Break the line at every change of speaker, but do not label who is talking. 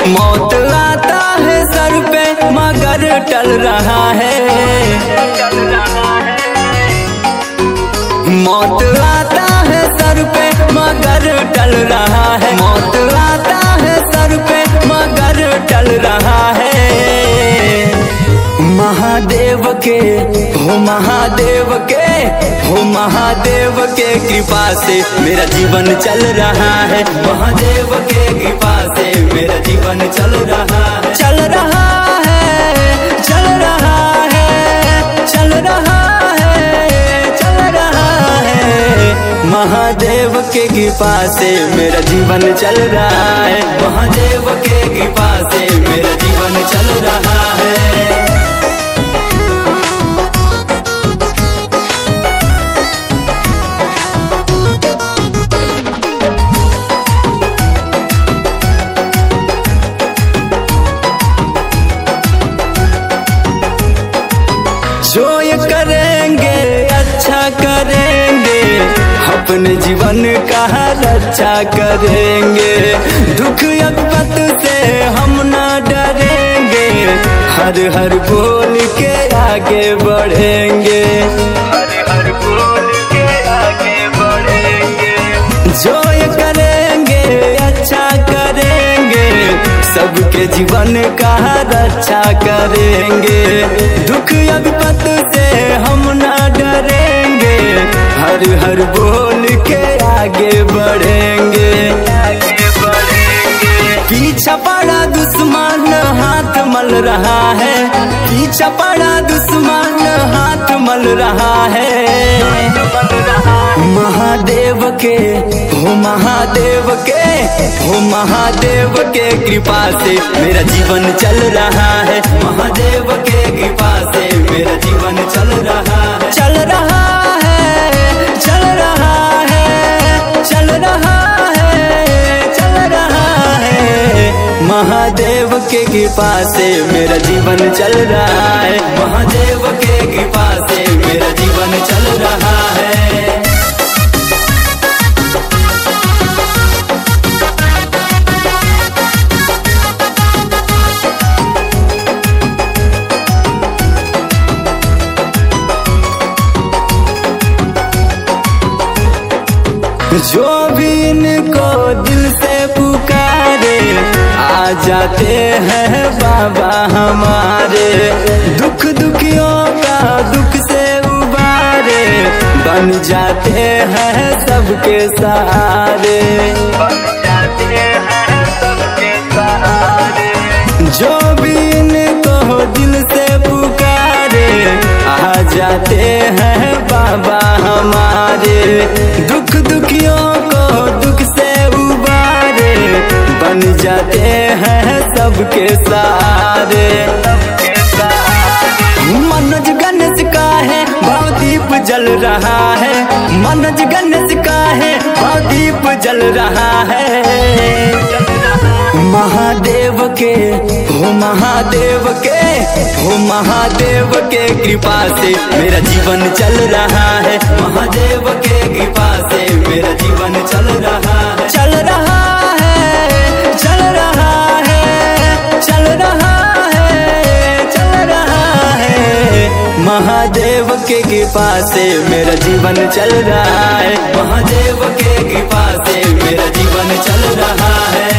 मौत आता है सर पे मगर टल रहा है। मौत आता है सर पे मगर टल रहा है। मौत आता है सर पे मगर टल रहा है। महादेव के हो महादेव के हो महादेव के कृपा से मेरा जीवन चल रहा है। महादेव के कृपा से मेरा जीवन चल रहा है। चल रहा है चल रहा है चल रहा है चल रहा है। महादेव के कृपा से मेरा जीवन चल रहा है। महादेव के कृपा से मेरा जीवन चल रहा है। जो ये करेंगे अच्छा करेंगे, अपने जीवन का रक्षा करेंगे। दुख विपत से हम ना डरेंगे, हर हर बोल के आगे बढ़ेंगे। हर हर बोल के आगे बढ़ेंगे। जो ये करेंगे अच्छा करेंगे, सबके जीवन का रक्षा करेंगे। दुख विपत से हम ना डरेंगे, हर हर बोल के आगे बढ़ेंगे। आगे बढ़ेंगे। पीछा पड़ा दुश्मन हाथ मल रहा है। पीछा पड़ा दुश्मन हाथ मल रहा है। महादेव के हो महादेव के हो महादेव के कृपा से मेरा जीवन चल रहा है। महादेव के कृपा से मेरा जीवन चल रहा है। चल रहा है चल रहा है चल रहा है चल रहा है। महादेव के कृपा से मेरा जीवन चल रहा है। महादेव के कृपा से मेरा जीवन चल रहा है। जो भी इनको दिल से पुकारे, आ जाते हैं बाबा हमारे। दुख दुखियों का दुख से उबारे, बन जाते हैं सबके सहारे। बन जाते हैं सबके सहारे। जो भी इनको दिल से पुकारे, आ जाते हैं बाबा हमारे। दुख दुखियों को दुख से उबारे, बन जाते हैं सबके सहारे। मनोज गणेश का है भवदीप जल रहा है। मनोज गणेश का है भवदीप जल रहा है। महादेव के हो महादेव के हो महादेव के कृपा से मेरा जीवन चल रहा है। महादेव के कृपा से मेरा जीवन चल रहा है। चल रहा है चल रहा है चल रहा है चल रहा है। महादेव के कृपा से मेरा जीवन चल रहा है। महादेव के कृपा से मेरा जीवन चल रहा है।